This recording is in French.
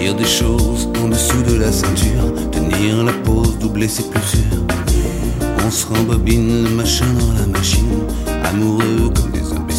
Dire des choses en dessous de la ceinture, tenir la pause, doubler c'est plus sûr. On se rembobine le machin dans la machine, amoureux comme des imbéciles.